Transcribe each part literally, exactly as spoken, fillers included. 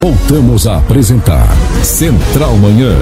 Voltamos a apresentar Central Manhã.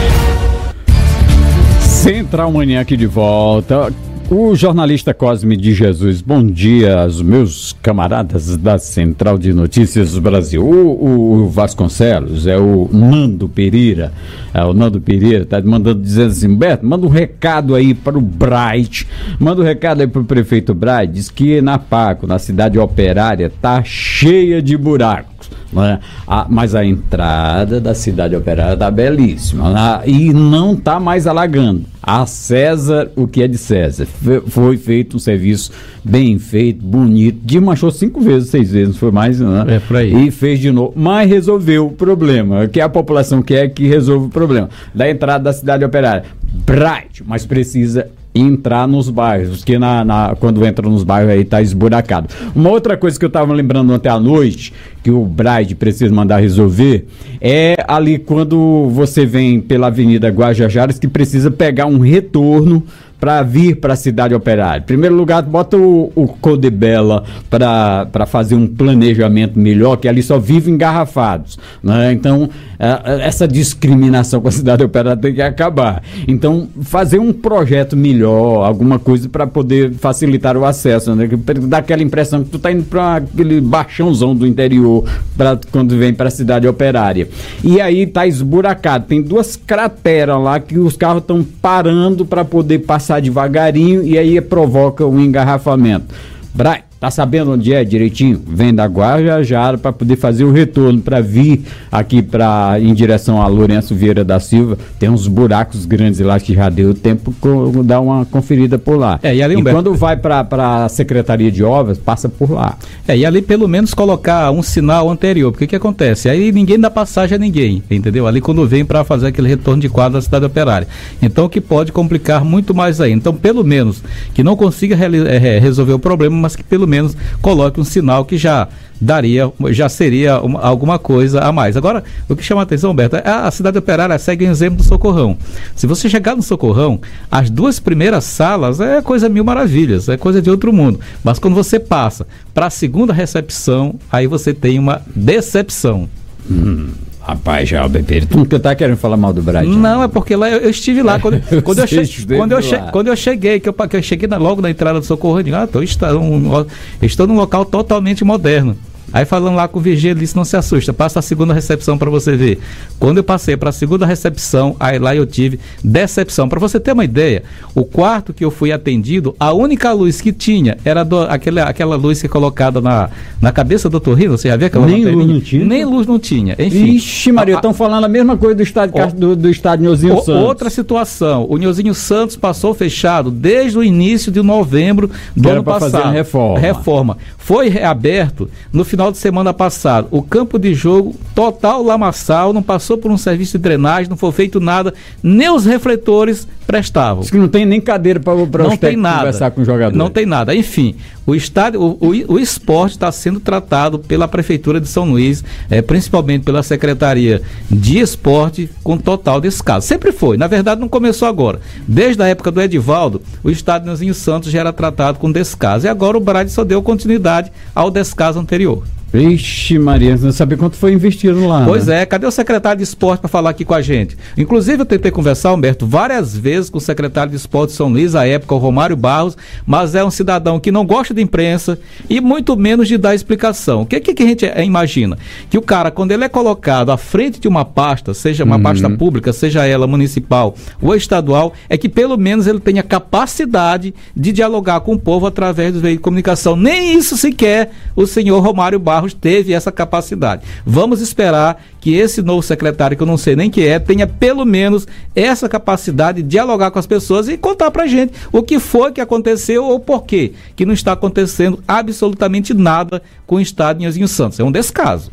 Central Manhã aqui de volta. O jornalista Cosme de Jesus, bom dia aos meus camaradas da Central de Notícias do Brasil. O, o Vasconcelos, é o Nando Pereira, é o Nando Pereira, tá mandando dizer assim, Beto, manda um recado aí para o Bright, manda um recado aí para o prefeito Bright, diz que na Paco, na cidade operária, tá cheia de buracos. Né? A, mas a entrada da cidade operária está belíssima, né? E não está mais alagando. A César, o que é de César. Foi, foi feito um serviço bem feito, bonito, desmanchou cinco vezes, seis vezes, não foi mais, né? É por aí. E fez de novo, mas resolveu o problema, que a população quer que resolva o problema da entrada da cidade operária. Bright, mas precisa entrar nos bairros, porque na, na, quando entra nos bairros aí tá esburacado. Uma outra coisa que eu tava lembrando ontem à noite, que o Bright precisa mandar resolver, é ali quando você vem pela Avenida Guajajaras, que precisa pegar um retorno para vir para a cidade operária. Em primeiro lugar, bota o, o Codebela para fazer um planejamento melhor, que ali só vive engarrafados, né? Então, é, essa discriminação com a cidade operária tem que acabar. Então, fazer um projeto melhor, alguma coisa para poder facilitar o acesso, né? Dá aquela impressão que tu tá indo para aquele baixãozão do interior, pra, quando vem para a cidade operária. E aí tá esburacado. Tem duas crateras lá que os carros estão parando para poder passar devagarinho e aí provoca um engarrafamento. Bright, tá sabendo onde é direitinho? Vem da Guajajara para poder fazer o retorno, para vir aqui pra, em direção a Lourenço Vieira da Silva. Tem uns buracos grandes lá que já deu tempo de dar uma conferida por lá. É, e ali, e Humberto, quando vai para a Secretaria de Obras, passa por lá. É, e ali pelo menos colocar um sinal anterior, porque o que acontece? Aí ninguém dá passagem a ninguém, entendeu? Ali quando vem para fazer aquele retorno de quadro da cidade operária. Então, que pode complicar muito mais aí. Então, pelo menos, que não consiga re- é, resolver o problema, mas que pelo menos coloque um sinal que já daria, já seria uma, alguma coisa a mais. Agora, o que chama a atenção, Humberto, é a cidade operária segue o exemplo do Socorrão. Se você chegar no Socorrão, as duas primeiras salas é coisa mil maravilhas, é coisa de outro mundo. Mas quando você passa para a segunda recepção, aí você tem uma decepção. Hum. Rapaz, já, Bebeiro, tu nunca tá querendo falar mal do Bright? Não, é porque lá eu, eu estive lá, quando, eu quando, eu, che, quando, eu, che, quando eu cheguei, que eu, que eu cheguei na, logo na entrada do Socorro, eu digo, ah, tô, estou, um, estou num local totalmente moderno. Aí falando lá com o Virgílio, ele disse, não se assusta, passa a segunda recepção para você ver. Quando eu passei para a segunda recepção, aí lá eu tive decepção. Para você ter uma ideia, o quarto que eu fui atendido, a única luz que tinha era do, aquela, aquela luz que é colocada na, na cabeça do Torrino, você já viu aquela Nem luz não tinha? Nem luz não tinha. Enfim. Ixi, Maria, estão falando a mesma coisa do estádio, o, do, do estádio Nhozinho o, Santos. Outra situação, o Nhozinho Santos passou fechado desde o início de novembro do ano passado. Fazer uma reforma. Reforma. Foi reaberto no final de semana passado. O campo de jogo total lamaçal, não passou por um serviço de drenagem, não foi feito nada, nem os refletores prestavam. Diz que não tem nem cadeira para os técnicos conversar com o jogador. Não tem nada. Enfim, o estádio, o, o, o esporte está sendo tratado pela Prefeitura de São Luís, é, principalmente pela Secretaria de Esporte, com total descaso. Sempre foi, na verdade não começou agora. Desde a época do Edivaldo, o estádio Nhozinho Santos já era tratado com descaso. E agora o Brade só deu continuidade ao descaso anterior. Vixe, Maria, não sabia quanto foi investido lá. Pois né? é, cadê o secretário de esporte para falar aqui com a gente? Inclusive eu tentei conversar, Humberto, várias vezes com o secretário de esporte de São Luís, à época o Romário Barros, mas é um cidadão que não gosta de imprensa e muito menos de dar explicação. O que, que, que a gente é, imagina? Que o cara, quando ele é colocado à frente de uma pasta, seja uma uhum. pasta pública, seja ela municipal ou estadual, é que pelo menos ele tenha capacidade de dialogar com o povo através dos veículos de comunicação. Nem isso sequer o senhor Romário Barros teve essa capacidade. Vamos esperar que esse novo secretário, que eu não sei nem quem é, tenha pelo menos essa capacidade de dialogar com as pessoas e contar pra gente o que foi que aconteceu ou por quê que não está acontecendo absolutamente nada com o estado de Nhozinho Santos. É um descaso.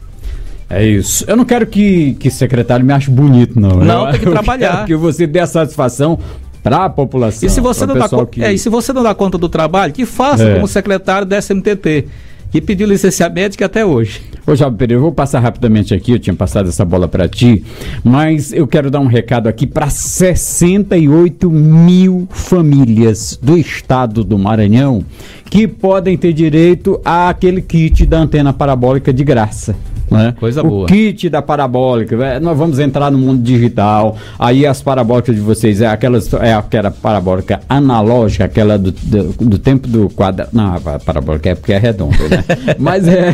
É isso. Eu não quero que, que secretário me ache bonito, não. Não, eu, tem que eu trabalhar. Quero que você dê a satisfação para a população. E se você não dá co- que... é, e se você não dá conta do trabalho, que faça é. como secretário da S M T T. Que pediu licenciamento que até hoje. Ô, Jabo Pereira, eu vou passar rapidamente aqui, eu tinha passado essa bola para ti, mas eu quero dar um recado aqui para sessenta e oito mil famílias do estado do Maranhão que podem ter direito àquele kit da antena parabólica de graça. Né? Coisa o boa. kit da parabólica, né? Nós vamos entrar no mundo digital, aí as parabólicas de vocês é aquelas, é aquela parabólica analógica, aquela do, do, do tempo do quadrado, não, a parabólica é porque é redonda, né? Mas é,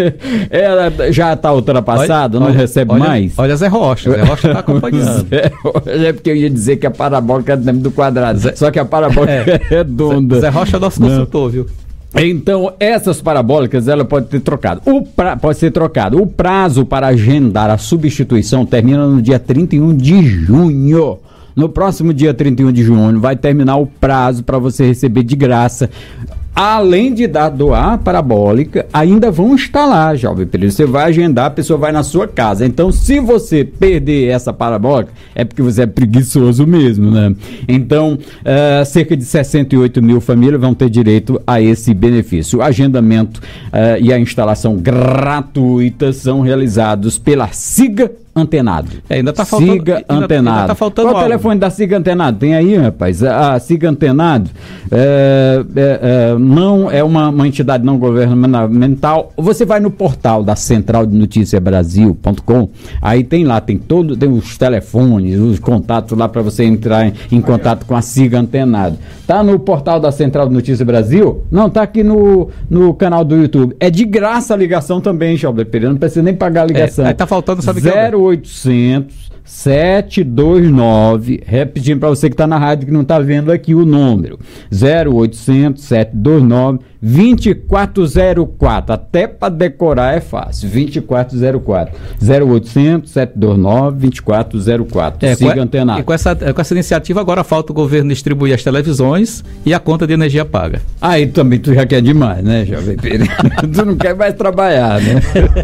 ela já está ultrapassada, não olha, recebe olha, mais. Olha Zé Rocha, Zé Rocha está acompanhando. Zé Rocha, é porque eu ia dizer que a parabólica é do tempo do quadrado, Zé, só que a parabólica é, é redonda. Zé, Zé Rocha é nosso consultor, viu? Então, essas parabólicas, ela pode ter trocado. O pra, pode ser trocado. O prazo para agendar a substituição termina no dia trinta e um de junho. No próximo dia trinta e um de junho vai terminar o prazo para você receber de graça. Além de dar, doar a parabólica, ainda vão instalar, jovem período. Você vai agendar, a pessoa vai na sua casa. Então, se você perder essa parabólica, é porque você é preguiçoso mesmo, né? Então, uh, cerca de sessenta e oito mil famílias vão ter direito a esse benefício. O agendamento uh, e a instalação gratuita são realizados pela SIGA Antenado. É, ainda está faltando. Siga ainda, Antenado. Ainda tá faltando Qual o algo. telefone da Siga Antenado? Tem aí, rapaz. A, a Siga Antenado é, é, é, não é uma, uma entidade não governamental. Você vai no portal da central de notícia brasil ponto com, aí tem lá, tem todo, tem os telefones, os contatos lá para você entrar em, em contato com a Siga Antenado. Tá no portal da Central de Notícia Brasil? Não, tá aqui no, no canal do YouTube. É de graça a ligação também, Jovem Pereira. Não precisa nem pagar a ligação. É, aí tá faltando, sabe o que é? zero oitocentos, sete dois nove, repetindo para você que está na rádio que não está vendo aqui o número, zero oitocentos, sete dois nove, dois quatro zero quatro, até para decorar é fácil, dois quatro zero quatro, zero oitocentos, sete dois nove, dois quatro zero quatro, é, Siga Antenado. E com essa, com essa iniciativa agora falta o governo distribuir as televisões e a conta de energia paga. Aí também tu já quer demais, né, Jovem Pereira? Tu não quer mais trabalhar, né?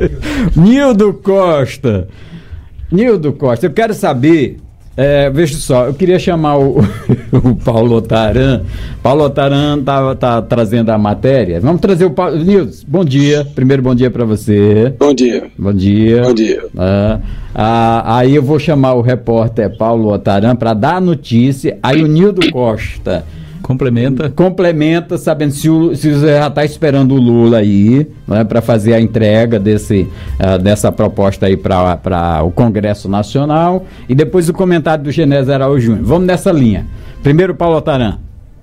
Nildo Costa, Nildo Costa, eu quero saber, é, veja só, eu queria chamar o, o Paulo Otaran. Paulo Otaran tá, tá trazendo a matéria. Vamos trazer o Paulo. Nildo, bom dia. Primeiro, bom dia para você. Bom dia. Bom dia. Bom dia. Ah, ah, aí eu vou chamar o repórter Paulo Otaran para dar a notícia. Aí o Nildo Costa complementa, complementa sabendo se, o, se você já está esperando o Lula aí, né, para fazer a entrega desse, uh, dessa proposta aí para o Congresso Nacional, e depois o comentário do Genésio Araújo Júnior. Vamos nessa linha. Primeiro, Paulo Otaran.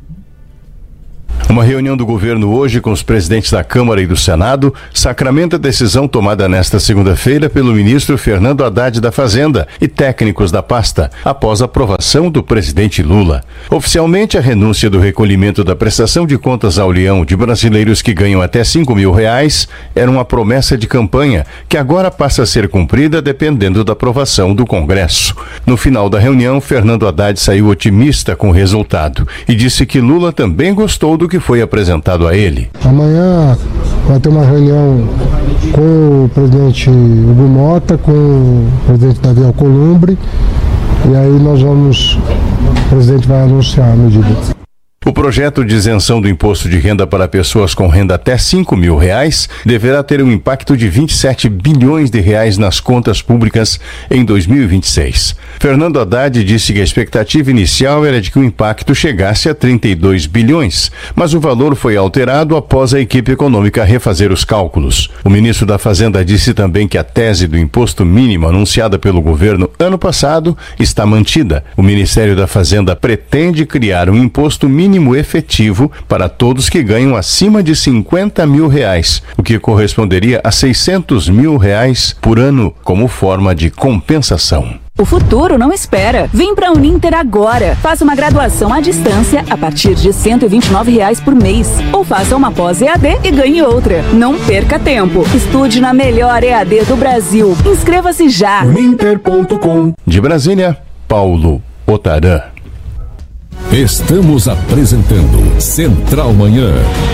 Uma reunião do governo hoje com os presidentes da Câmara e do Senado sacramenta a decisão tomada nesta segunda-feira pelo ministro Fernando Haddad da Fazenda e técnicos da pasta, após a aprovação do presidente Lula. Oficialmente, a renúncia do recolhimento da prestação de contas ao leão de brasileiros que ganham até cinco mil reais era uma promessa de campanha que agora passa a ser cumprida dependendo da aprovação do Congresso. No final da reunião, Fernando Haddad saiu otimista com o resultado e disse que Lula também gostou do que foi apresentado a ele. Amanhã vai ter uma reunião com o presidente Hugo Mota, com o presidente Davi Alcolumbre, e aí nós vamos, o presidente vai anunciar a medida. O projeto de isenção do imposto de renda para pessoas com renda até cinco mil reais deverá ter um impacto de vinte e sete bilhões de reais nas contas públicas em dois mil e vinte e seis. Fernando Haddad disse que a expectativa inicial era de que o impacto chegasse a trinta e dois bilhões, mas o valor foi alterado após a equipe econômica refazer os cálculos. O ministro da Fazenda disse também que a tese do imposto mínimo anunciada pelo governo ano passado está mantida. O Ministério da Fazenda pretende criar um imposto mínimo efetivo para todos que ganham acima de cinquenta mil reais, o que corresponderia a seiscentos mil reais por ano como forma de compensação. O futuro não espera. Vem para a Uninter agora. Faça uma graduação à distância a partir de cento e vinte e nove reais por mês. Ou faça uma pós-E A D e ganhe outra. Não perca tempo. Estude na melhor E A D do Brasil. Inscreva-se já. uninter ponto com. De Brasília, Paulo Otaran. Estamos apresentando Central Manhã.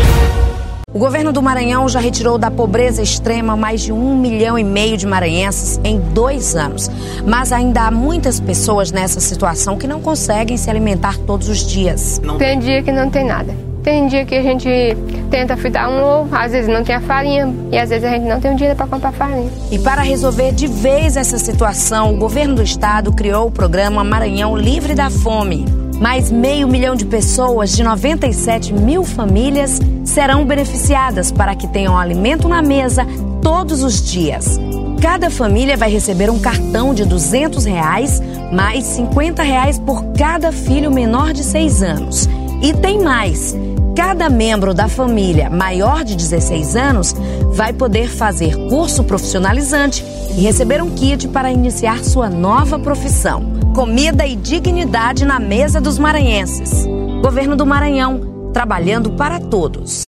O governo do Maranhão já retirou da pobreza extrema mais de um milhão e meio de maranhenses em dois anos. Mas ainda há muitas pessoas nessa situação que não conseguem se alimentar todos os dias. Tem dia que não tem nada. Tem dia que a gente tenta fritar um ovo, às vezes não tem a farinha e às vezes a gente não tem um dinheiro para comprar farinha. E para resolver de vez essa situação, o governo do estado criou o programa Maranhão Livre da Fome. Mais meio milhão de pessoas de noventa e sete mil famílias serão beneficiadas para que tenham alimento na mesa todos os dias. Cada família vai receber um cartão de duzentos reais, mais cinquenta reais por cada filho menor de seis anos. E tem mais. Cada membro da família maior de dezesseis anos vai poder fazer curso profissionalizante e receber um kit para iniciar sua nova profissão. Comida e dignidade na mesa dos maranhenses. Governo do Maranhão, trabalhando para todos.